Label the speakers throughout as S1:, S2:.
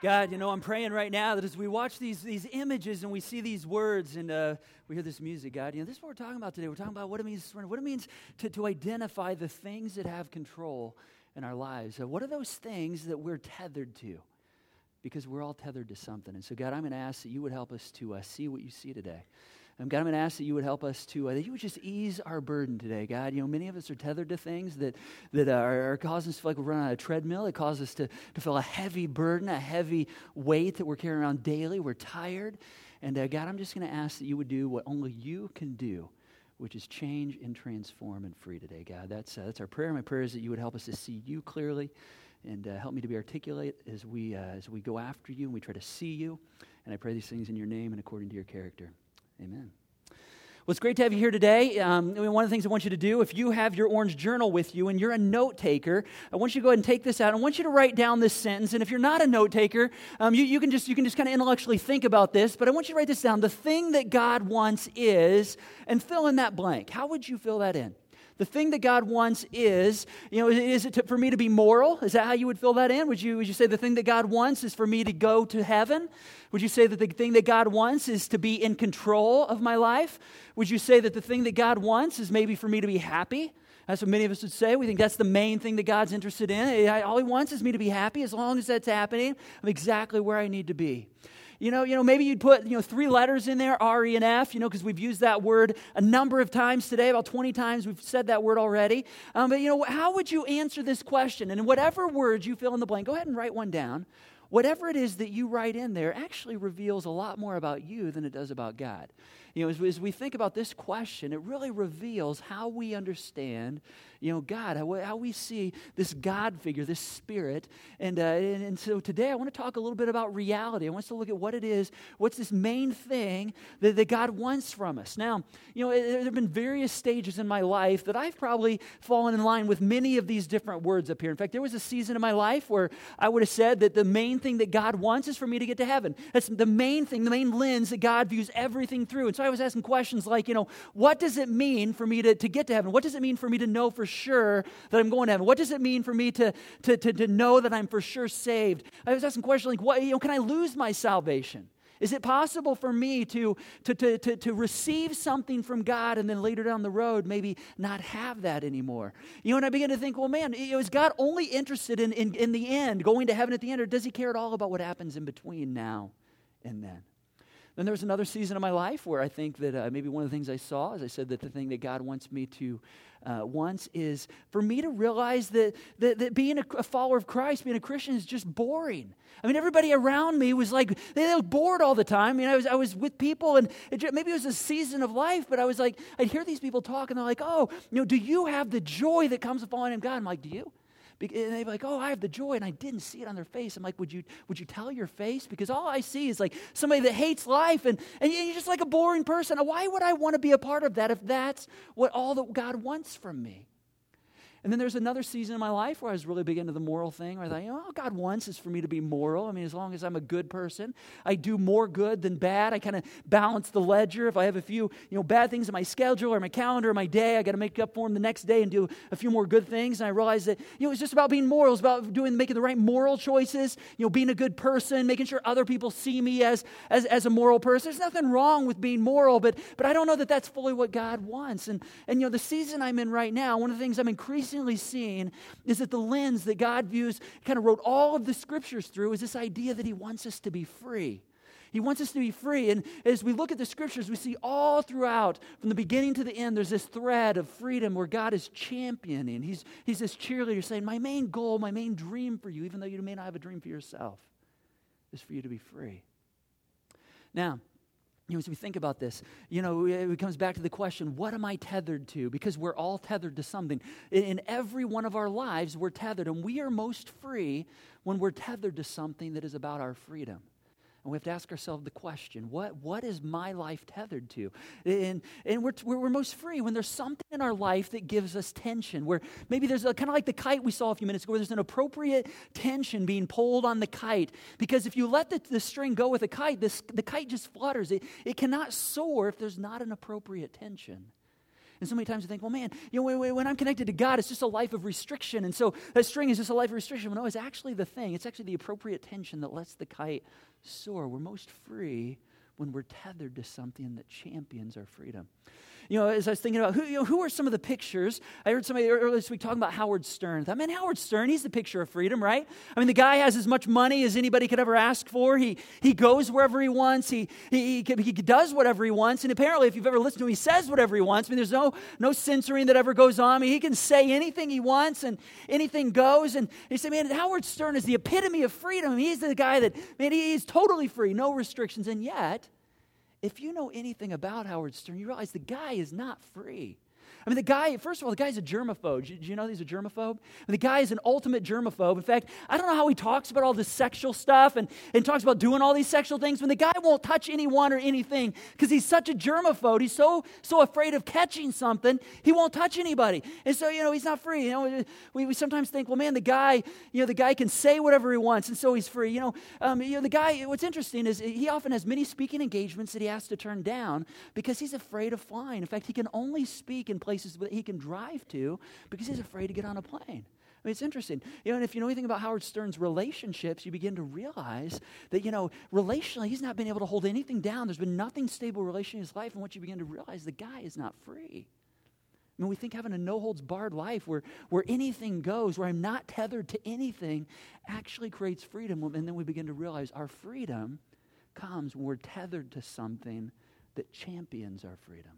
S1: God, I'm praying right now that as we watch these images and we see these words and we hear this music, God, this is what we're talking about today. We're talking about what it means to surrender, what it means to identify the things that have control in our lives. What are those things that we're tethered to? Because we're all tethered to something. And so, God, I'm going to ask that you would help us to see what you see today. God, I'm going to ask that you would help us to, that you would just ease our burden today, God. Many of us are tethered to things that are causing us to feel like we're running on a treadmill. It causes us to feel a heavy burden, a heavy weight that we're carrying around daily. We're tired. And God, I'm just going to ask that you would do what only you can do, which is change and transform and free today, God. That's our prayer. My prayer is that you would help us to see you clearly and help me to be articulate as we go after you and we try to see you. And I pray these things in your name and according to your character. Amen. Well, it's great to have you here today. One of the things I want you to do, if you have your orange journal with you and you're a note taker, I want you to go ahead and take this out. I want you to write down this sentence. And if you're not a note taker, you can just kind of intellectually think about this. But I want you to write this down. The thing that God wants is, and fill in that blank. How would you fill that in? The thing that God wants is it for me to be moral? Is that how you would fill that in? Would you say the thing that God wants is for me to go to heaven? Would you say that the thing that God wants is to be in control of my life? Would you say that the thing that God wants is maybe for me to be happy? That's what many of us would say. We think that's the main thing that God's interested in. All he wants is me to be happy. As long as that's happening, I'm exactly where I need to be. Maybe you'd put, 3 letters in there, R, E, and F, because we've used that word a number of times today, about 20 times we've said that word already. But how would you answer this question? And in whatever words you fill in the blank, go ahead and write one down. Whatever it is that you write in there actually reveals a lot more about you than it does about God. As we think about this question, it really reveals how we understand, God, how we see this God figure, this Spirit. And so today I want to talk a little bit about reality. I want us to look at what it is, what's this main thing that God wants from us. Now, there have been various stages in my life that I've probably fallen in line with many of these different words up here. In fact, there was a season in my life where I would have said that the main thing that God wants is for me to get to heaven. That's the main thing, the main lens that God views everything through. And so I was asking questions like, what does it mean for me to get to heaven? What does it mean for me to know for sure that I'm going to heaven? What does it mean for me to know that I'm for sure saved? I was asking questions like, what, can I lose my salvation? Is it possible for me to receive something from God and then later down the road maybe not have that anymore? And I began to think, well, man, is God only interested in the end, going to heaven at the end, or does he care at all about what happens in between now and then? Then there was another season of my life where I think that maybe one of the things I saw, as I said, that the thing that God wants me to wants is for me to realize that being a follower of Christ, being a Christian is just boring. I mean, everybody around me was like, they were bored all the time. I was with people and maybe it was a season of life, but I was like, I'd hear these people talk and they're like, oh, do you have the joy that comes with following God? I'm like, do you? And they'd be like, oh, I have the joy, and I didn't see it on their face. I'm like, would you tell your face? Because all I see is like somebody that hates life, and you're just like a boring person. Why would I want to be a part of that if that's what all that God wants from me? And then there's another season in my life where I was really big into the moral thing, where I thought, all God wants is for me to be moral. I mean, as long as I'm a good person, I do more good than bad. I kind of balance the ledger. If I have a few, bad things in my schedule or my calendar or my day, I got to make up for them the next day and do a few more good things. And I realized that, it's just about being moral. It's about making the right moral choices, being a good person, making sure other people see me as a moral person. There's nothing wrong with being moral, but I don't know that that's fully what God wants. And the season I'm in right now, one of the things I'm increasingly seeing is that the lens that God views, kind of wrote all of the scriptures through, is this idea that he wants us to be free. He wants us to be free. And as we look at the scriptures, we see all throughout, from the beginning to the end, there's this thread of freedom where God is championing. He's this cheerleader saying, my main goal, my main dream for you, even though you may not have a dream for yourself, is for you to be free. Now, as we think about this, it comes back to the question, what am I tethered to? Because we're all tethered to something. In every one of our lives, we're tethered, and we are most free when we're tethered to something that is about our freedom. And we have to ask ourselves the question, what is my life tethered to? And we're most free when there's something in our life that gives us tension, where maybe there's kind of like the kite we saw a few minutes ago, where there's an appropriate tension being pulled on the kite. Because if you let the string go with the kite, the kite just flutters. It cannot soar if there's not an appropriate tension. And so many times we think, well, man, when I'm connected to God, it's just a life of restriction. And so that string is just a life of restriction. Well, no, it's actually the thing. It's actually the appropriate tension that lets the kite soar. We're most free when we're tethered to something that champions our freedom. As I was thinking about who are some of the pictures, I heard somebody earlier this week talking about Howard Stern. I thought, man, Howard Stern, he's the picture of freedom, right? I mean, the guy has as much money as anybody could ever ask for. He goes wherever he wants. He does whatever he wants. And apparently, if you've ever listened to him, he says whatever he wants. I mean, there's no censoring that ever goes on. I mean, he can say anything he wants and anything goes. And he said, man, Howard Stern is the epitome of freedom. I mean, he's the guy that, man, he's totally free, no restrictions. And yet, if you know anything about Howard Stern, you realize the guy is not free. I mean, the guy, first of all, the guy's a germaphobe. Do you know he's a germaphobe? The guy is an ultimate germaphobe. In fact, I don't know how he talks about all this sexual stuff and talks about doing all these sexual things when the guy won't touch anyone or anything because he's such a germaphobe. He's so afraid of catching something, he won't touch anybody. And so, he's not free. We sometimes think, well, man, the guy can say whatever he wants, and so he's free. The guy, what's interesting is he often has many speaking engagements that he has to turn down because he's afraid of flying. In fact, he can only speak in places that he can drive to because he's afraid to get on a plane. I mean, it's interesting. And if you know anything about Howard Stern's relationships, you begin to realize that, relationally, he's not been able to hold anything down. There's been nothing stable relation in his life. And what you begin to realize, the guy is not free. I mean, we think having a no-holds-barred life where anything goes, where I'm not tethered to anything, actually creates freedom. And then we begin to realize our freedom comes when we're tethered to something that champions our freedom.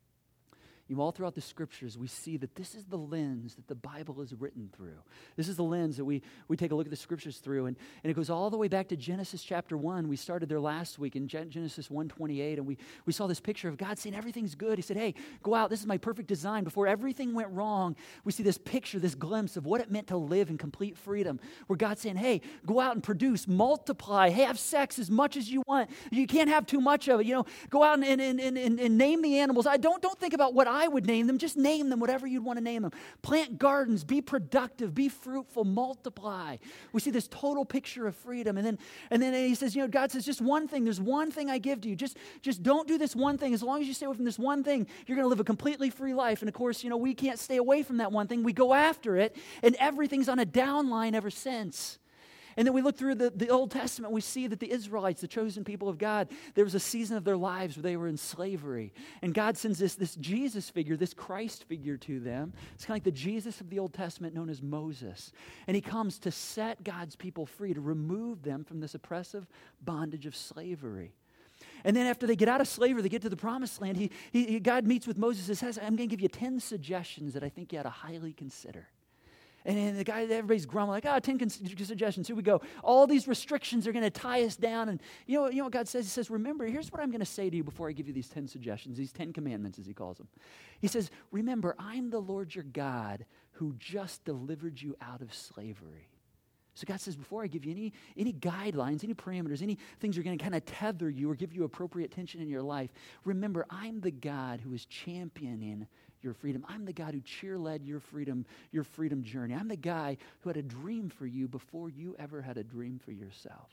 S1: All throughout the Scriptures, we see that this is the lens that the Bible is written through. This is the lens that we take a look at the Scriptures through. And it goes all the way back to Genesis chapter 1. We started there last week in Genesis 1:28, and we saw this picture of God saying everything's good. He said, hey, go out. This is my perfect design. Before everything went wrong, we see this picture, this glimpse of what it meant to live in complete freedom, where God's saying, hey, go out and produce, multiply, have sex as much as you want. You can't have too much of it. Go out and name the animals. Don't think about what I would name them. Just name them whatever you'd want to name them. Plant gardens, be productive, be fruitful, multiply. We see this total picture of freedom. And then he says, God says, just one thing. There's one thing I give to you. Just don't do this one thing. As long as you stay away from this one thing, you're going to live a completely free life. And of course, we can't stay away from that one thing. We go after it, and everything's on a down line ever since. And then we look through the Old Testament, we see that the Israelites, the chosen people of God, there was a season of their lives where they were in slavery. And God sends this Jesus figure, this Christ figure to them. It's kind of like the Jesus of the Old Testament known as Moses. And he comes to set God's people free, to remove them from this oppressive bondage of slavery. And then after they get out of slavery, they get to the promised land, God meets with Moses and says, I'm going to give you 10 suggestions that I think you ought to highly consider. And the guy, everybody's grumbling, 10 suggestions, here we go. All these restrictions are going to tie us down. And you know what God says? He says, remember, here's what I'm going to say to you before I give you these 10 suggestions, these 10 commandments, as he calls them. He says, remember, I'm the Lord your God who just delivered you out of slavery. So God says, before I give you any guidelines, any parameters, any things that are going to kind of tether you or give you appropriate tension in your life, remember, I'm the God who is championing your freedom. I'm the God who cheerled your freedom journey. I'm the guy who had a dream for you before you ever had a dream for yourself.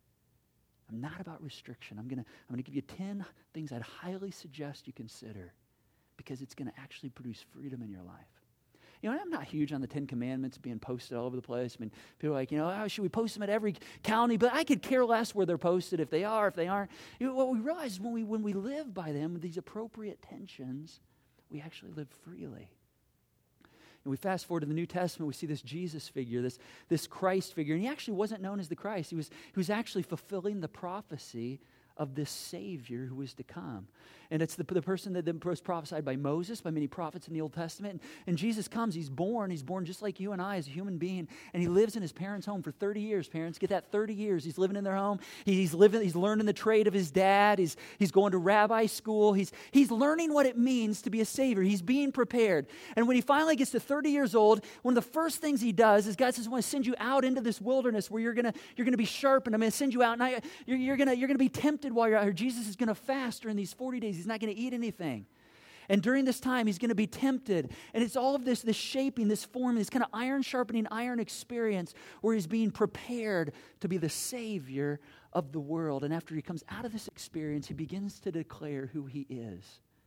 S1: I'm not about restriction. I'm going to give you 10 things I'd highly suggest you consider because it's going to actually produce freedom in your life. I'm not huge on the 10 Commandments being posted all over the place. I mean, people are like, should we post them at every county? But I could care less where they're posted, if they are, if they aren't. What we realize is when we live by them with these appropriate tensions, we actually live freely. And we fast forward to the New Testament, we see this Jesus figure, this Christ figure. And he actually wasn't known as the Christ. He was actually fulfilling the prophecy of this Savior who was to come. And it's the person that was prophesied by Moses, by many prophets in the Old Testament. And Jesus comes, he's born just like you and I as a human being. And he lives in his parents' home for 30 years. Parents, get that, 30 years. He's living in their home. He's learning the trade of his dad. He's going to rabbi school. He's learning what it means to be a Savior. He's being prepared. And when he finally gets to 30 years old, one of the first things he does is God says, I want to send you out into this wilderness where you're gonna be sharpened. I'm going to send you out, and you're gonna be tempted while you're out here. Jesus is going to fast during these 40 days. He's not going to eat anything. And during this time, he's going to be tempted. And it's all of this shaping, this forming, this kind of iron sharpening iron experience where he's being prepared to be the Savior of the world. And after he comes out of this experience, he begins to declare who he is.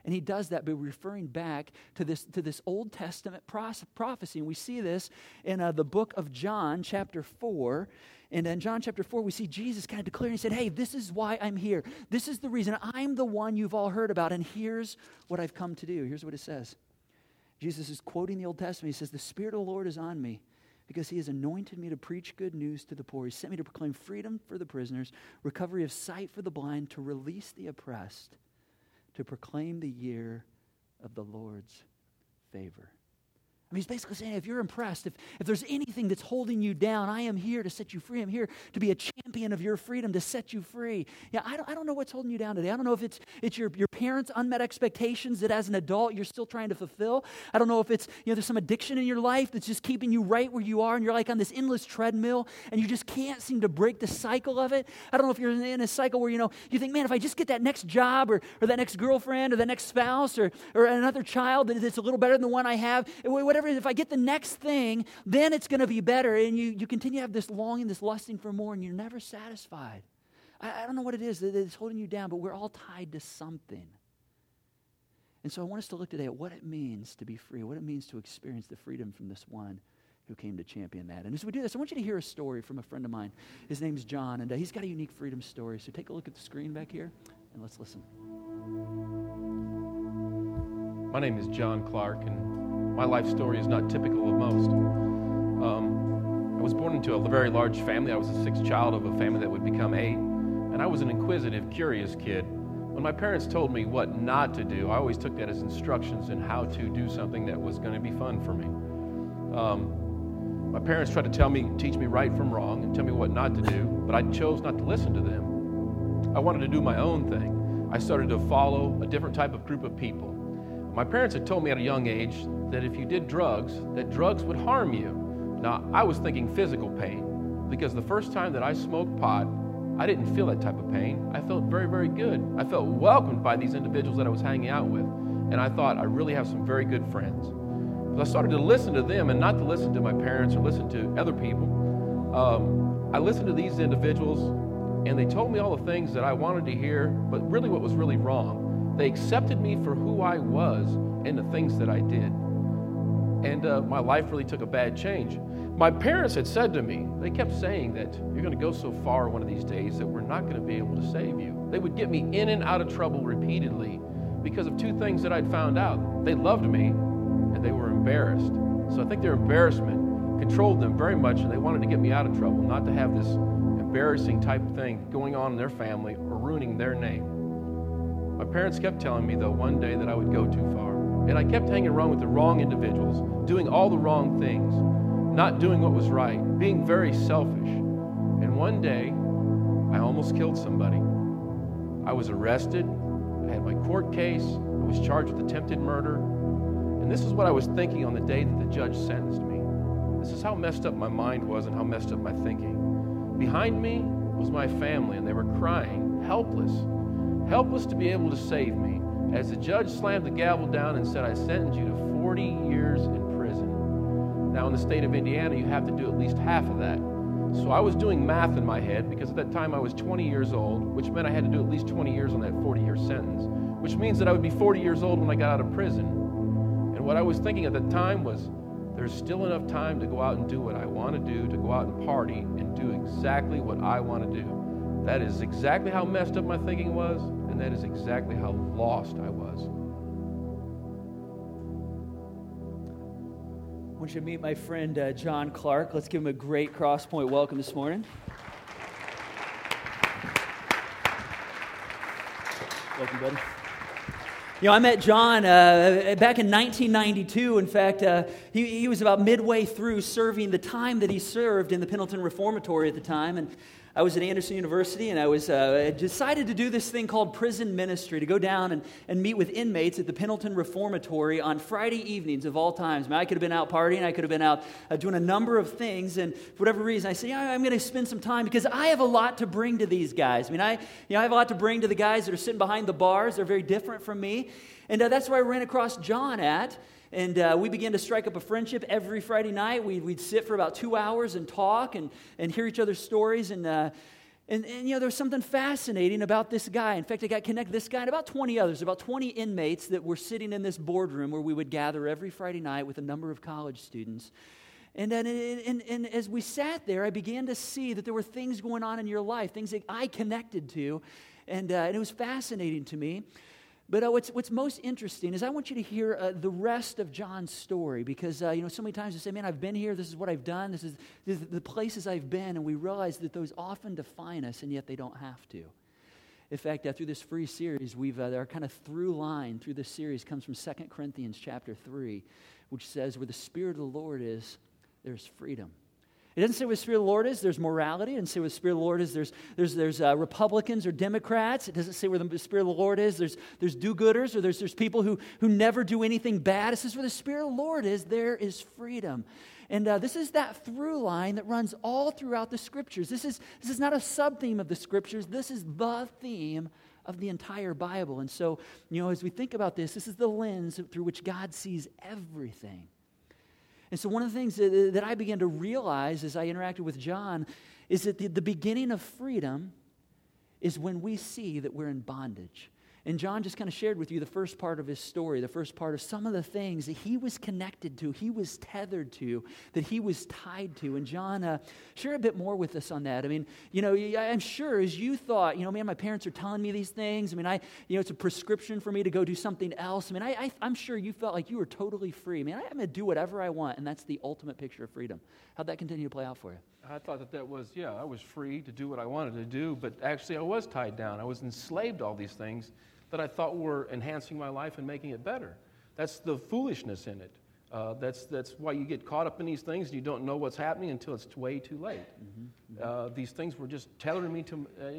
S1: And he does that by referring back to this Old Testament prophecy. And we see this in the book of John, chapter 4. And in John chapter 4, we see Jesus kind of declaring, he said, hey, this is why I'm here. This is the reason. I'm the one you've all heard about, and here's what I've come to do. Here's what it says. Jesus is quoting the Old Testament. He says, the Spirit of the Lord is on me because he has anointed me to preach good news to the poor. He sent me to proclaim freedom for the prisoners, recovery of sight for the blind, to release the oppressed, to proclaim the year of the Lord's favor. I mean, he's basically saying, if you're impressed, if there's anything that's holding you down, I am here to set you free. I'm here to be a champion of your freedom, to set you free. Yeah, I don't know what's holding you down today. I don't know if it's your parents' unmet expectations that as an adult you're still trying to fulfill. I don't know if it's, there's some addiction in your life that's just keeping you right where you are, and you're like on this endless treadmill, and you just can't seem to break the cycle of it. I don't know if you're in a cycle where, you think, man, if I just get that next job or that next girlfriend or that next spouse or another child that's a little better than the one I have, whatever. If I get the next thing, then it's going to be better. And you continue to have this longing, this lusting for more, and you're never satisfied. I don't know what it is that is holding you down, but we're all tied to something. And so I want us to look today at what it means to be free, what it means to experience the freedom from this one who came to champion that. And as we do this, I want you to hear a story from a friend of mine. His name's John, and he's got a unique freedom story. So take a look at the screen back here, and let's listen.
S2: My name is John Clark, and my life story is not typical of most. I was born into a very large family. I was the sixth child of a family that would become 8, and I was an inquisitive, curious kid. When my parents told me what not to do, I always took that as instructions in how to do something that was going to be fun for me. My parents tried to teach me right from wrong and tell me what not to do, but I chose not to listen to them. I wanted to do my own thing. I started to follow a different type of group of people. My parents had told me at a young age that if you did drugs, that drugs would harm you. Now, I was thinking physical pain, because the first time that I smoked pot, I didn't feel that type of pain. I felt very, very good. I felt welcomed by these individuals that I was hanging out with, and I thought, I really have some very good friends. But I started to listen to them and not to listen to my parents or listen to other people. I listened to these individuals, and they told me all the things that I wanted to hear, but really what was really wrong. They accepted me for who I was and the things that I did. And my life really took a bad change. My parents had said to me, they kept saying that you're going to go so far one of these days that we're not going to be able to save you. They would get me in and out of trouble repeatedly because of 2 things that I'd found out. They loved me and they were embarrassed. So I think their embarrassment controlled them very much, and they wanted to get me out of trouble, not to have this embarrassing type of thing going on in their family or ruining their name. My parents kept telling me, though, one day that I would go too far. And I kept hanging around with the wrong individuals, doing all the wrong things, not doing what was right, being very selfish. And one day, I almost killed somebody. I was arrested. I had my court case. I was charged with attempted murder. And this is what I was thinking on the day that the judge sentenced me. This is how messed up my mind was and how messed up my thinking. Behind me was my family, and they were crying, helpless to be able to save me, as the judge slammed the gavel down and said, I sentence you to 40 years in prison. Now, in the state of Indiana, you have to do at least half of that. So I was doing math in my head, because at that time I was 20 years old, which meant I had to do at least 20 years on that 40-year sentence, which means that I would be 40 years old when I got out of prison. And what I was thinking at the time was, there's still enough time to go out and do what I want to do, to go out and party and do exactly what I want to do. That is exactly how messed up my thinking was, and that is exactly how lost I was.
S1: I want you to meet my friend John Clark. Let's give him a great Crosspoint welcome this morning. Welcome, buddy. I met John back in 1992. In fact, he was about midway through serving the time that he served in the Pendleton Reformatory at the time, and I was at Anderson University, and I was decided to do this thing called prison ministry, to go down and meet with inmates at the Pendleton Reformatory on Friday evenings of all times. I mean, I could have been out partying, I could have been out doing a number of things, and for whatever reason, I said, I'm going to spend some time, because I have a lot to bring to these guys. I mean, I have a lot to bring to the guys that are sitting behind the bars. They're very different from me, and that's where I ran across John at. And we began to strike up a friendship. Every Friday night, we'd sit for about 2 hours and talk and hear each other's stories. And And there was something fascinating about this guy. In fact, I got connected with this guy and about 20 others, about 20 inmates that were sitting in this boardroom where we would gather every Friday night with a number of college students. And then and as we sat there, I began to see that there were things going on in your life, things that I connected to, and it was fascinating to me. But what's most interesting is I want you to hear the rest of John's story, because so many times we say, man, I've been here, this is what I've done, this is the places I've been, and we realize that those often define us, and yet they don't have to. In fact, through this free series, our kind of through line through this series comes from 2 Corinthians chapter 3, which says, where the Spirit of the Lord is, there's freedom. It doesn't say where the Spirit of the Lord is, there's morality. It doesn't say where the Spirit of the Lord is, there's Republicans or Democrats. It doesn't say where the Spirit of the Lord is, there's do-gooders, or there's people who never do anything bad. It says where the Spirit of the Lord is, there is freedom. And this is that through line that runs all throughout the Scriptures. This is not a sub-theme of the Scriptures. This is the theme of the entire Bible. And so, as we think about this is the lens through which God sees everything. And so one of the things that I began to realize as I interacted with John is that the beginning of freedom is when we see that we're in bondage. And John just kind of shared with you the first part of his story, the first part of some of the things that he was connected to, he was tethered to, that he was tied to. And John, share a bit more with us on that. I mean, I'm sure as you thought, man, my parents are telling me these things. I mean, it's a prescription for me to go do something else. I mean, I'm sure you felt like you were totally free. Man, I'm going to do whatever I want, and that's the ultimate picture of freedom. How'd that continue to play out for you?
S2: I thought that was, I was free to do what I wanted to do, but actually I was tied down. I was enslaved to all these things that I thought were enhancing my life and making it better. That's the foolishness in it. That's why you get caught up in these things and you don't know what's happening until it's way too late. These things were just tethering me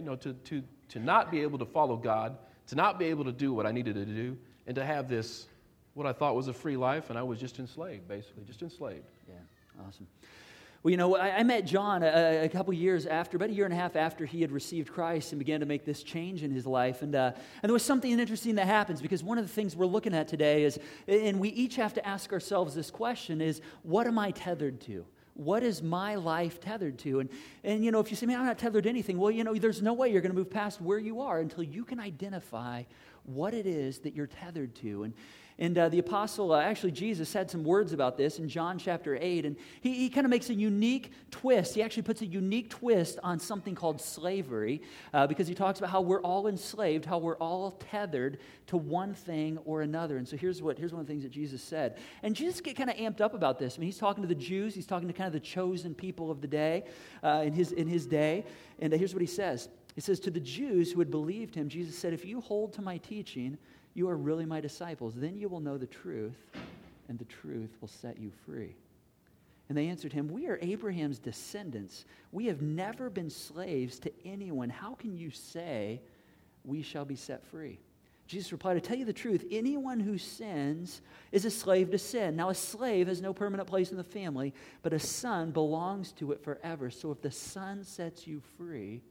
S2: to not be able to follow God, to not be able to do what I needed to do, and to have this, what I thought was a free life, and I was just enslaved, basically, just enslaved.
S1: Yeah, awesome. Well, I met John a couple years after, about a year and a half after he had received Christ and began to make this change in his life. And there was something interesting that happens, because one of the things we're looking at today is, and we each have to ask ourselves this question, is what am I tethered to? What is my life tethered to? And if you say, man, I'm not tethered to anything, well, there's no way you're going to move past where you are until you can identify what it is that you're tethered to. And the apostle, actually Jesus, had some words about this in John chapter 8, and he kind of makes a unique twist. He actually puts a unique twist on something called slavery, because he talks about how we're all enslaved, how we're all tethered to one thing or another. And so here's one of the things that Jesus said. And Jesus get kind of amped up about this. I mean, he's talking to the Jews. He's talking to kind of the chosen people of the day, in his day. And here's what he says. He says, to the Jews who had believed him, Jesus said, if you hold to my teaching, you are really my disciples. Then you will know the truth, and the truth will set you free. And they answered him, we are Abraham's descendants. We have never been slaves to anyone. How can you say we shall be set free? Jesus replied, I tell you the truth, anyone who sins is a slave to sin. Now a slave has no permanent place in the family, but a son belongs to it forever. So if the Son sets you free,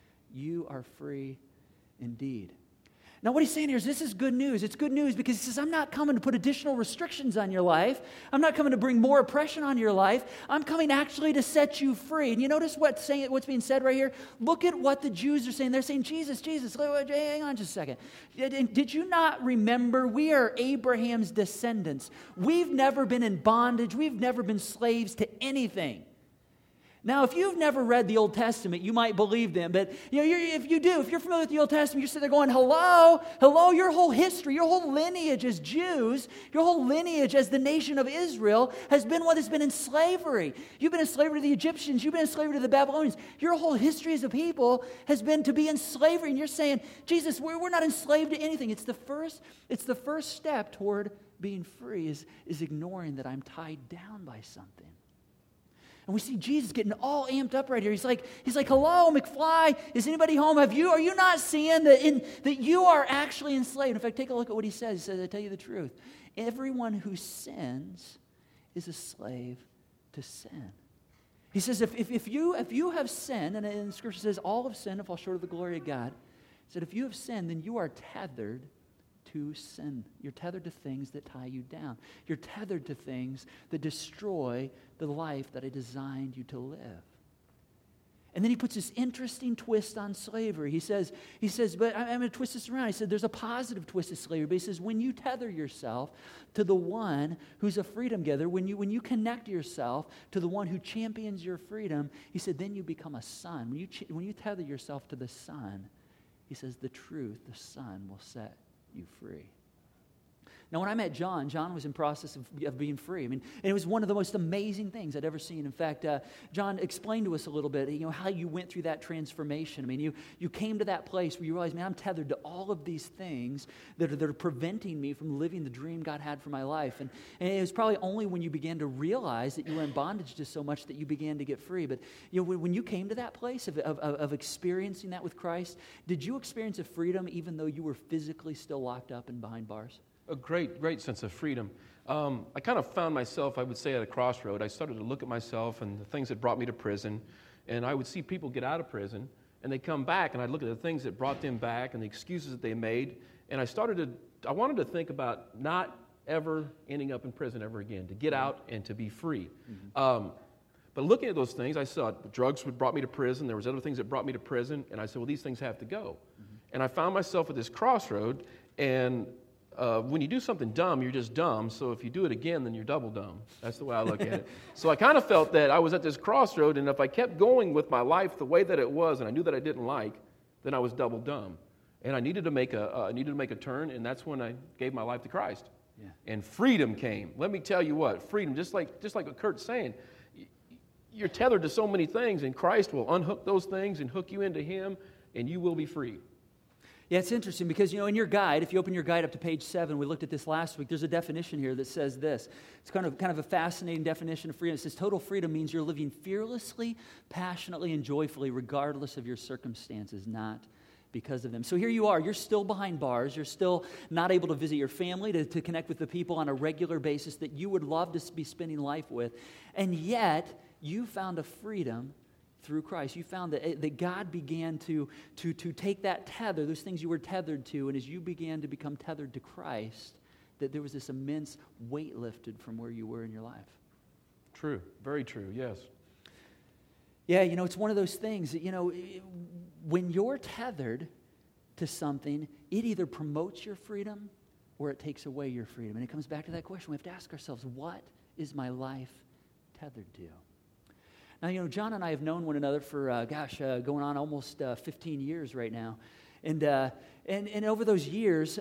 S1: you are free indeed. Now what he's saying here is this is good news. It's good news because he says, I'm not coming to put additional restrictions on your life. I'm not coming to bring more oppression on your life. I'm coming actually to set you free. And you notice what's being said right here? Look at what the Jews are saying. They're saying, Jesus, hang on just a second. Did you not remember we are Abraham's descendants? We've never been in bondage. We've never been slaves to anything. Now, if you've never read the Old Testament, you might believe them. But if you're familiar with the Old Testament, you're sitting there going, hello, your whole history, your whole lineage as Jews, your whole lineage as the nation of Israel has been what has been in slavery. You've been in slavery to the Egyptians. You've been in slavery to the Babylonians. Your whole history as a people has been to be in slavery. And you're saying, Jesus, we're not enslaved to anything. It's the first step toward being free is ignoring that I'm tied down by something. And we see Jesus getting all amped up right here. He's like, hello, McFly, is anybody home? Are you not seeing that you are actually enslaved? In fact, take a look at what he says. He says, I tell you the truth. Everyone who sins is a slave to sin. He says, if you have sinned, and the Scripture says all have sinned and fall short of the glory of God, he said, if you have sinned, then you are tethered to sin. You're tethered to things that tie you down. You're tethered to things that destroy the life that I designed you to live. And then he puts this interesting twist on slavery. He says, but I'm going to twist this around. He said, there's a positive twist to slavery. But he says, when you tether yourself to the one who's a freedom giver, when you connect yourself to the one who champions your freedom, he said, then you become a son. When you tether yourself to the Son, he says, the truth, the Son, will set you free. Now, when I met John was in process of being free. I mean, and it was one of the most amazing things I'd ever seen. In fact, John explained to us a little bit, how you went through that transformation. I mean, you came to that place where you realized, man, I'm tethered to all of these things that are preventing me from living the dream God had for my life. And it was probably only when you began to realize that you were in bondage to so much that you began to get free. But when you came to that place of experiencing that with Christ, did you experience a freedom even though you were physically still locked up and behind bars?
S2: A great sense of freedom. I kind of found myself, I would say, at a crossroad. I started to look at myself and the things that brought me to prison, and I would see people get out of prison, and they come back, and I'd look at the things that brought them back and the excuses that they made, and I wanted to think about not ever ending up in prison ever again, to get out and to be free. Mm-hmm. But looking at those things, I saw drugs would brought me to prison. There was other things that brought me to prison, and I said, well, these things have to go. Mm-hmm. And I found myself at this crossroad, and when you do something dumb, you're just dumb. So if you do it again, then you're double dumb. That's the way I look at it. So I kind of felt that I was at this crossroad, and if I kept going with my life the way that it was, and I knew that I didn't like, then I was double dumb. And I needed to make a turn, and that's when I gave my life to Christ. Yeah. And freedom came. Let me tell you what, freedom, just like what Kurt's saying, you're tethered to so many things, and Christ will unhook those things and hook you into Him, and you will be free.
S1: Yeah, it's interesting because, in your guide, if you open your guide up to page 7, we looked at this last week, there's a definition here that says this. It's kind of a fascinating definition of freedom. It says total freedom means you're living fearlessly, passionately, and joyfully regardless of your circumstances, not because of them. So here you are. You're still behind bars. You're still not able to visit your family, to connect with the people on a regular basis that you would love to be spending life with. And yet, you found a freedom through Christ. You found that God began to take that tether, those things you were tethered to, and as you began to become tethered to Christ, that there was this immense weight lifted from where you were in your life.
S2: True. Very true, yes.
S1: Yeah, it's one of those things that, when you're tethered to something, it either promotes your freedom or it takes away your freedom. And it comes back to that question. We have to ask ourselves, what is my life tethered to? Now, John and I have known one another for, going on almost 15 years right now. And over those years,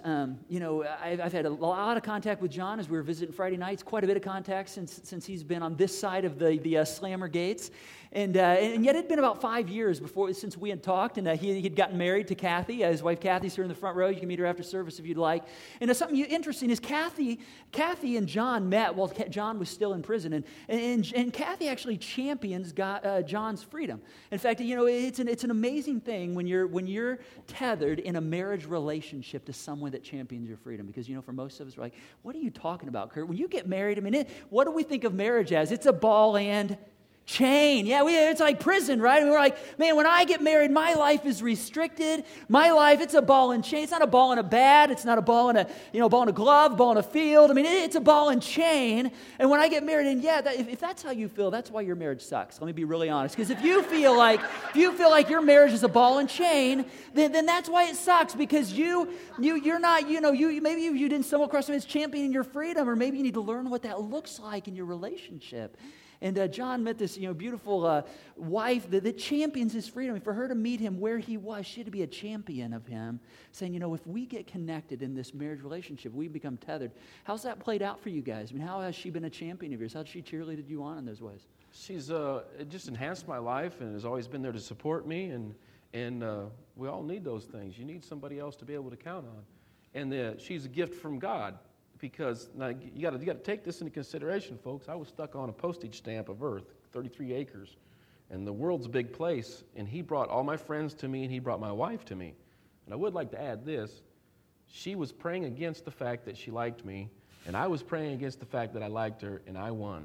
S1: I've had a lot of contact with John as we were visiting Friday nights, quite a bit of contact since he's been on this side of the Slammer Gates. And yet it had been about 5 years since we had talked, and he'd gotten married to Kathy. His wife Kathy's here in the front row. You can meet her after service if you'd like. And something interesting is Kathy and John met while John was still in prison, and Kathy actually champions John's freedom. In fact, it's an amazing thing when you're tethered in a marriage relationship to someone that champions your freedom. Because for most of us, we're like, what are you talking about, Kurt? When you get married, what do we think of marriage as? It's a ball and chain. Yeah, it's like prison, right? We're like, man, when I get married, my life is restricted. My life, it's a ball and chain. It's not a ball and a bat. It's not a ball and ball and a glove, ball and a field. It's a ball and chain. And when I get married, and if that's how you feel, that's why your marriage sucks. Let me be really honest. Because if you feel like your marriage is a ball and chain, then that's why it sucks. Because you're not, maybe you didn't stumble across someone that's championing your freedom, or maybe you need to learn what that looks like in your relationship. And John met this, beautiful wife that champions his freedom. For her to meet him where he was, she had to be a champion of him, saying, if we get connected in this marriage relationship, we become tethered. How's that played out for you guys? How has she been a champion of yours? How's she cheerleaded you on in those ways?
S2: She's it just enhanced my life and has always been there to support me. And we all need those things. You need somebody else to be able to count on. And she's a gift from God. Because now you got to take this into consideration, folks. I was stuck on a postage stamp of earth, 33 acres, and the world's a big place. And He brought all my friends to me, and He brought my wife to me. And I would like to add this: she was praying against the fact that she liked me, and I was praying against the fact that I liked her, and I won.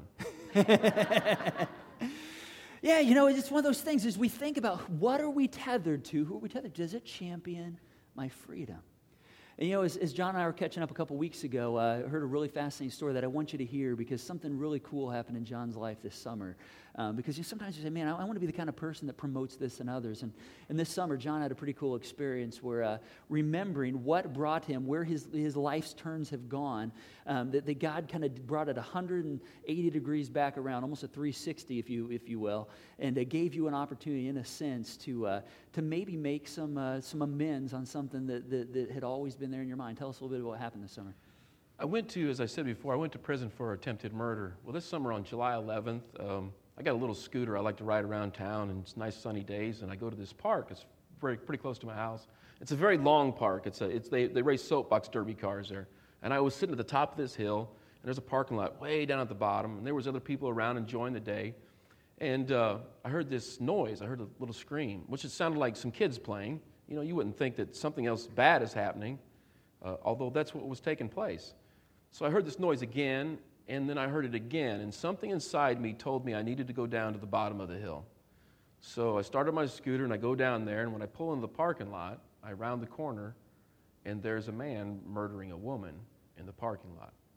S1: Yeah, it's one of those things. As we think about what are we tethered to, who are we tethered to? Does it champion my freedom? And as John and I were catching up a couple weeks ago, I heard a really fascinating story that I want you to hear because something really cool happened in John's life this summer. Because sometimes you say, man, I want to be the kind of person that promotes this in others. And this summer, John had a pretty cool experience where remembering what brought him, where his life's turns have gone, that God kind of brought it 180 degrees back around, almost a 360, if you will, and gave you an opportunity, in a sense, to maybe make some amends on something that had always been there in your mind. Tell us a little bit about what happened this summer.
S2: I went to, as I said before, I went to prison for attempted murder. Well, this summer on July 11th, I got a little scooter. I like to ride around town, and it's nice sunny days, and I go to this park. It's pretty close to my house. It's a very long park. They race soapbox derby cars there. And I was sitting at the top of this hill, and there's a parking lot way down at the bottom, and there was other people around enjoying the day. And I heard this noise. I heard a little scream, which it sounded like some kids playing. You know, you wouldn't think that something else bad is happening, although that's what was taking place. So I heard this noise again, and then I heard it again, and something inside me told me I needed to go down to the bottom of the hill. So I started my scooter, and I go down there, and when I pull into the parking lot, I round the corner, and there's a man murdering a woman in the parking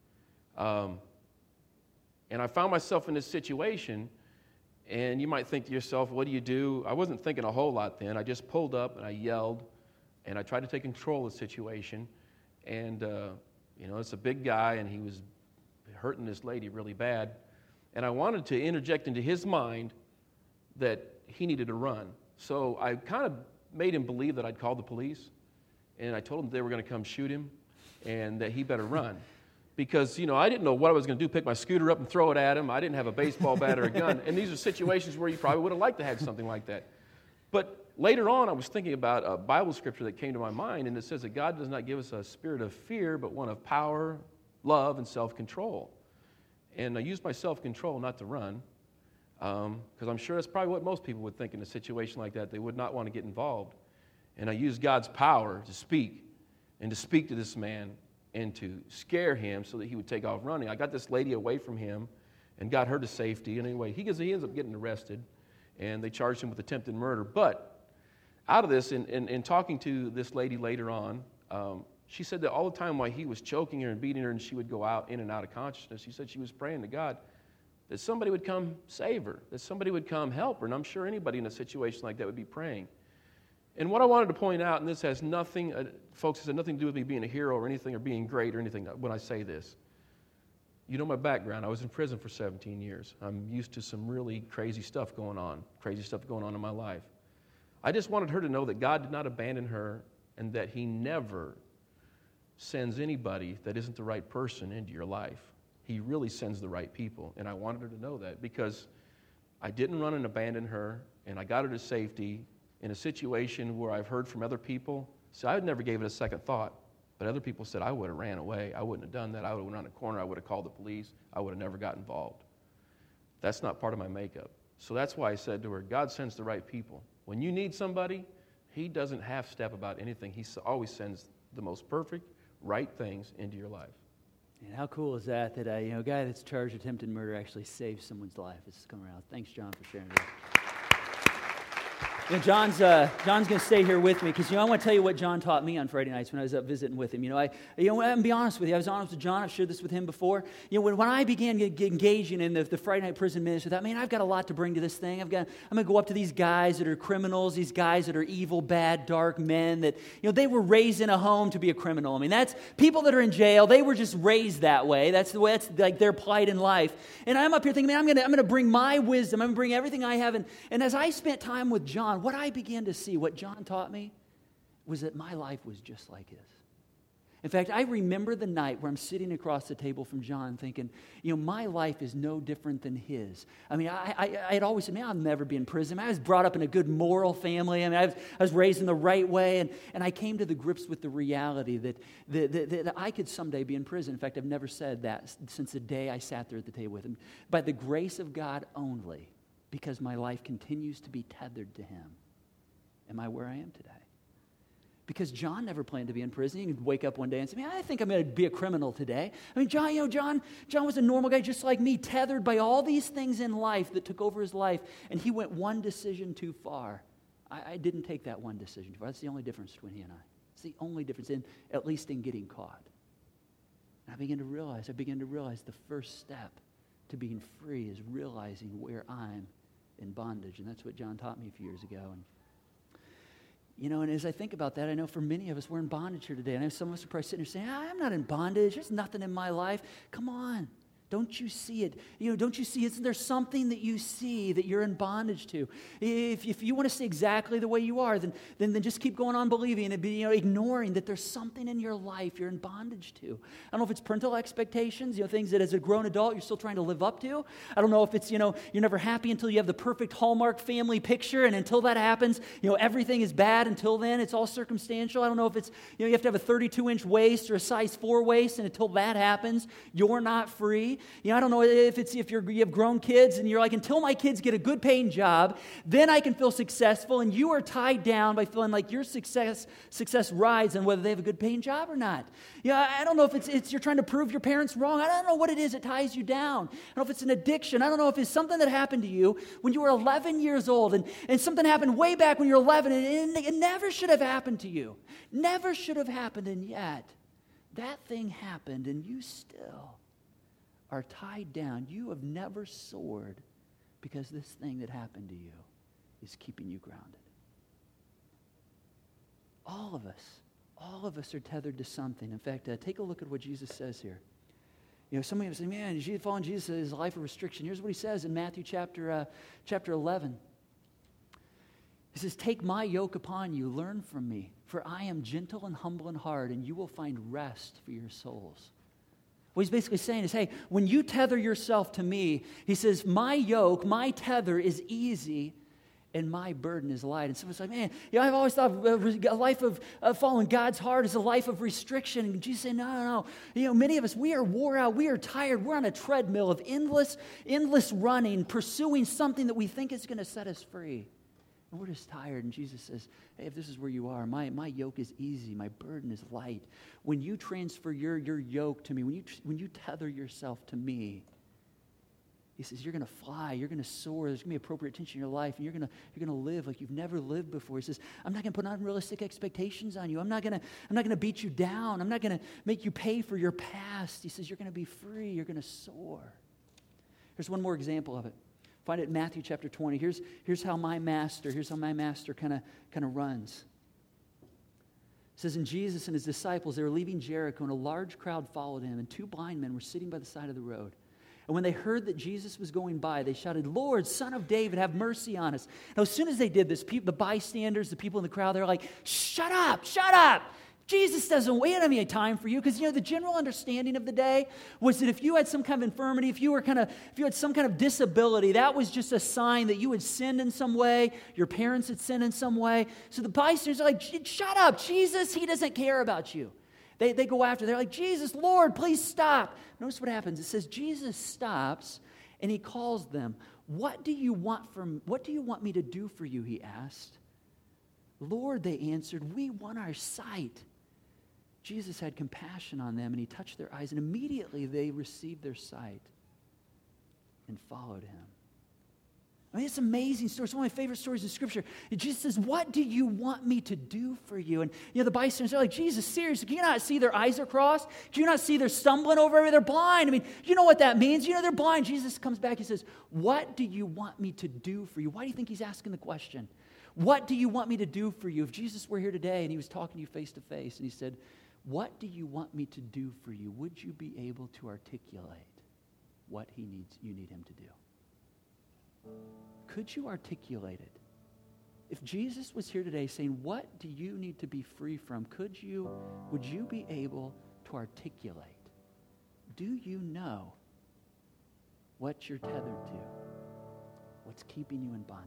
S2: lot. And I found myself in this situation, and you might think to yourself, what do? I wasn't thinking a whole lot then. I just pulled up, and I yelled, and I tried to take control of the situation, and it's a big guy, and he was hurting this lady really bad. And I wanted to interject into his mind that he needed to run. So I kind of made him believe that I'd called the police, and I told him they were going to come shoot him and that he better run. Because, I didn't know what I was going to do, pick my scooter up and throw it at him. I didn't have a baseball bat or a gun. And these are situations where you probably would have liked to have something like that. But later on, I was thinking about a Bible scripture that came to my mind, and it says that God does not give us a spirit of fear, but one of power, love, and self-control. And I used my self-control not to run, because I'm sure that's probably what most people would think in a situation like that. They would not want to get involved. And I used God's power to speak to this man and to scare him so that he would take off running. I got this lady away from him and got her to safety. And anyway, he ends up getting arrested, and they charged him with attempted murder. But out of this, in talking to this lady later on, she said that all the time while he was choking her and beating her and she would go out in and out of consciousness, she said she was praying to God that somebody would come save her, that somebody would come help her. And I'm sure anybody in a situation like that would be praying. And what I wanted to point out, and this has nothing, folks, this has nothing to do with me being a hero or anything, or being great or anything when I say this. You know my background. I was in prison for 17 years. I'm used to some really crazy stuff going on in my life. I just wanted her to know that God did not abandon her and that He never sends anybody that isn't the right person into your life. He really sends the right people. And I wanted her to know that because I didn't run and abandon her, and I got her to safety in a situation where I've heard from other people. So I never gave it a second thought. But other people said, I would have ran away. I wouldn't have done that. I would have went around the corner. I would have called the police. I would have never got involved. That's not part of my makeup. So that's why I said to her, God sends the right people. When you need somebody, He doesn't half-step about anything. He always sends the most perfect, right things into your life.
S1: And how cool is that a guy that's charged with attempted murder actually saved someone's life? It's come around. Thanks, John, for sharing that. John's going to stay here with me because I want to tell you what John taught me on Friday nights when I was up visiting with him. I'm going to be honest with you. I was honest with John. I've shared this with him before. When I began engaging in the Friday night prison ministry, I thought, man, I've got a lot to bring to this thing. I'm going to go up to these guys that are criminals, these guys that are evil, bad, dark men that they were raised in a home to be a criminal. I mean, that's people that are in jail. They were just raised that way. That's like their plight in life. And I'm up here thinking, man, I'm going to bring my wisdom. I'm going to bring everything I have. And as I spent time with John, what I began to see, what John taught me, was that my life was just like his. In fact, I remember the night where I'm sitting across the table from John thinking, my life is no different than his. I mean, I had always said, man, I'll never be in prison. I was brought up in a good moral family. I mean, I was raised in the right way. And I came to the grips with the reality that I could someday be in prison. In fact, I've never said that since the day I sat there at the table with him. By the grace of God only, because my life continues to be tethered to Him, am I where I am today? Because John never planned to be in prison. He could wake up one day and say, man, I think I'm going to be a criminal today. I mean, John was a normal guy just like me, tethered by all these things in life that took over his life, and he went one decision too far. I didn't take that one decision too far. That's the only difference between he and I. It's the only difference, at least in getting caught. And I began to realize the first step to being free is realizing where I'm in bondage. And that's what John taught me a few years ago. And as I think about that, I know for many of us, we're in bondage here today. I know some of us are probably sitting here saying, I'm not in bondage. There's nothing in my life. Come on. Don't you see it? Don't you see, isn't there something that you see that you're in bondage to? If you want to stay exactly the way you are, then just keep going on believing and ignoring that there's something in your life you're in bondage to. I don't know if it's parental expectations, things that as a grown adult you're still trying to live up to. I don't know if it's, you're never happy until you have the perfect Hallmark family picture, and until that happens, everything is bad until then. It's all circumstantial. I don't know if it's, you have to have a 32-inch waist or a size 4 waist, and until that happens, you're not free. I don't know if you have grown kids and you're like, until my kids get a good paying job, then I can feel successful, and you are tied down by feeling like your success rides on whether they have a good paying job or not. I don't know if it's you're trying to prove your parents wrong. I don't know what it is that ties you down. I don't know if it's an addiction. I don't know if it's something that happened to you when you were 11 years old, and something happened way back when you were 11, and it never should have happened to you. Never should have happened, and yet that thing happened, and you still are tied down. You have never soared because this thing that happened to you is keeping you grounded. All of us are tethered to something. In fact, take a look at what Jesus says here. Some of you say, man, following Jesus is a life of restriction. Here's what he says in Matthew chapter 11. He says, take my yoke upon you, learn from me, for I am gentle and humble in heart, and you will find rest for your souls. What he's basically saying is, hey, when you tether yourself to me, he says, my yoke, my tether is easy, and my burden is light. And someone's like, man, I've always thought a life of following God's heart is a life of restriction. And Jesus said, no. Many of us, we are wore out. We are tired. We're on a treadmill of endless running, pursuing something that we think is going to set us free. And we're just tired. And Jesus says, hey, if this is where you are, my yoke is easy. My burden is light. When you transfer your yoke to me, when you tether yourself to me, he says, you're going to fly. You're going to soar. There's going to be appropriate tension in your life. And you're going to live like you've never lived before. He says, I'm not going to put unrealistic expectations on you. I'm not going to beat you down. I'm not going to make you pay for your past. He says, you're going to be free. You're going to soar. Here's one more example of it. Find it in Matthew chapter 20. Here's how my master kind of runs. It says, and Jesus and his disciples, they were leaving Jericho, and a large crowd followed him, and 2 blind men were sitting by the side of the road. And when they heard that Jesus was going by, they shouted, Lord, Son of David, have mercy on us. Now, as soon as they did this, the bystanders, the people in the crowd, they're like, shut up. Jesus doesn't wait any time for you, because the general understanding of the day was that if you had some kind of infirmity, if you had some kind of disability, that was just a sign that you had sinned in some way, your parents had sinned in some way. So the bystanders are like, shut up, Jesus, he doesn't care about you. They go after, they're like, Jesus, Lord, please stop. Notice what happens. It says Jesus stops and he calls them. What do you want me to do for you? He asked. Lord, they answered, we want our sight. Jesus had compassion on them, and he touched their eyes, and immediately they received their sight and followed him. I mean, it's an amazing story. It's one of my favorite stories in Scripture. Jesus says, what do you want me to do for you? And, the bystanders are like, Jesus, seriously, can you not see their eyes are crossed? Can you not see they're stumbling over everywhere? They're blind. I mean, you know what that means. They're blind. Jesus comes back. He says, what do you want me to do for you? Why do you think he's asking the question? What do you want me to do for you? If Jesus were here today and he was talking to you face to face and he said, what do you want me to do for you? Would you be able to articulate what you need him to do? Could you articulate it? If Jesus was here today saying, what do you need to be free from? Would you be able to articulate? Do you know what you're tethered to? What's keeping you in bondage?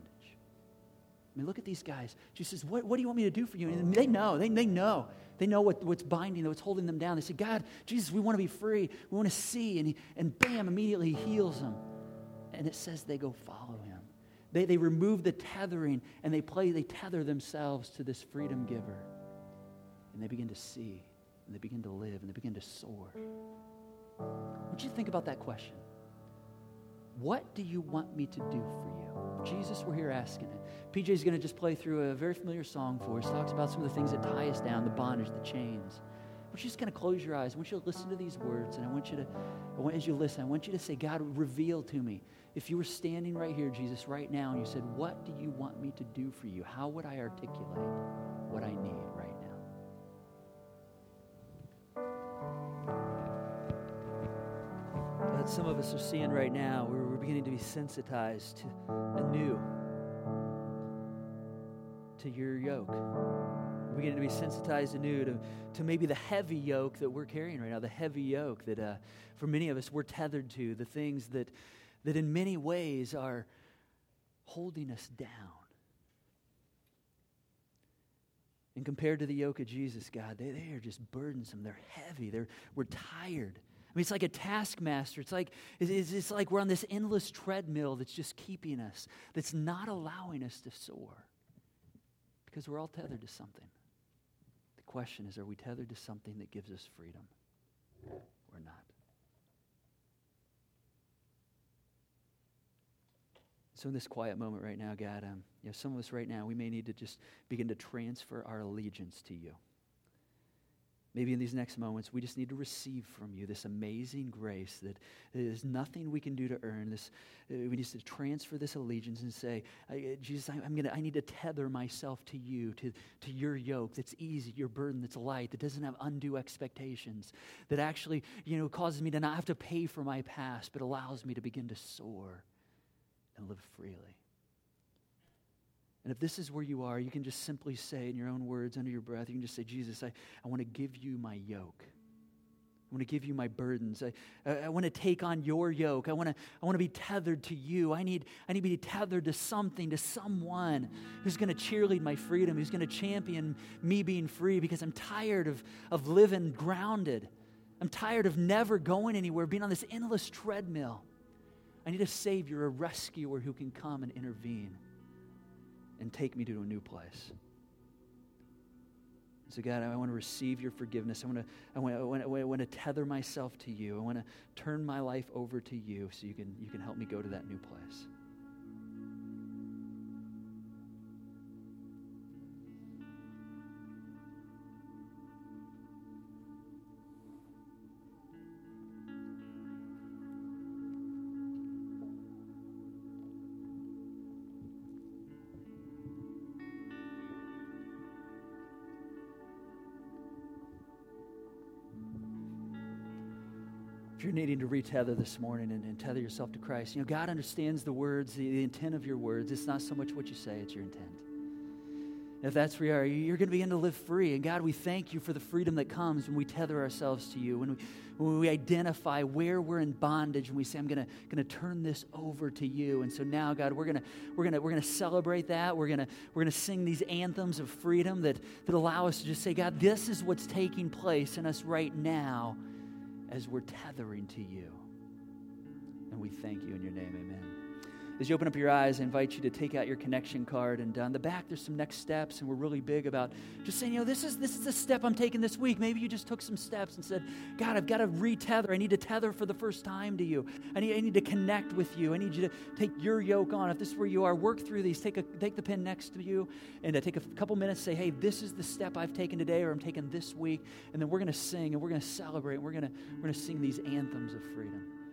S1: I mean, look at these guys. Jesus says, what do you want me to do for you? And they know. They know. They know what's binding, what's holding them down. They say, God, Jesus, we want to be free. We want to see. And bam, immediately he heals them. And it says they go follow him. They remove the tethering, and they tether themselves to this freedom giver. And they begin to see, and they begin to live, and they begin to soar. What do you think about that question? What do you want me to do for you? Jesus, we're here asking it. PJ's going to just play through a very familiar song for us. Talks about some of the things that tie us down, the bondage, the chains. you just kind of close your eyes. I want you to listen to these words, and as you listen, I want you to say, God, reveal to me. If you were standing right here, Jesus, right now, and you said, what do you want me to do for you? How would I articulate what I need right now? But some of us are seeing right now, we're beginning to be sensitized to anew to your yoke. We're beginning to be sensitized anew to maybe the heavy yoke that we're carrying right now, the heavy yoke that for many of us we're tethered to, the things that in many ways are holding us down. And compared to the yoke of Jesus, God, they are just burdensome. They're heavy. We're tired. I mean, it's like a taskmaster. It's like we're on this endless treadmill that's just keeping us, that's not allowing us to soar. Because we're all tethered to something. The question is, are we tethered to something that gives us freedom or not? So in this quiet moment right now, God, some of us right now, we may need to just begin to transfer our allegiance to you. Maybe in these next moments, we just need to receive from you this amazing grace that there's nothing we can do to earn. We need to transfer this allegiance and say, Jesus, I need to tether myself to you, to your yoke that's easy, your burden that's light, that doesn't have undue expectations, that actually, causes me to not have to pay for my past, but allows me to begin to soar and live freely. And if this is where you are, you can just simply say in your own words, under your breath, you can just say, Jesus, I want to give you my yoke. I want to give you my burdens. I want to take on your yoke. I want to be tethered to you. I need to be tethered to something, to someone who's going to cheerlead my freedom, who's going to champion me being free, because I'm tired of living grounded. I'm tired of never going anywhere, being on this endless treadmill. I need a Savior, a rescuer who can come and intervene and take me to a new place. So God, I want to receive your forgiveness. I want to tether myself to you. I want to turn my life over to you so you can help me go to that new place. If you're needing to retether this morning and tether yourself to Christ, God understands the words, the intent of your words. It's not so much what you say, it's your intent. And if that's where you are, you're going to begin to live free. And God, we thank you for the freedom that comes when we tether ourselves to you, when we identify where we're in bondage, and we say, I'm going to turn this over to you. And so now, God, we're going to celebrate that. We're going to sing these anthems of freedom that allow us to just say, God, this is what's taking place in us right now, as we're tethering to you. And we thank you in your name, amen. As you open up your eyes, I invite you to take out your connection card, and on the back there's some next steps, and we're really big about just saying, this is the step I'm taking this week. Maybe you just took some steps and said, God, I've got to retether. I need to tether for the first time to you. I need to connect with you. I need you to take your yoke on. If this is where you are, work through these. Take the pen next to you and take a couple minutes, say, hey, this is the step I've taken today, or I'm taking this week, and then we're going to sing and we're going to celebrate, and we're going to sing these anthems of freedom.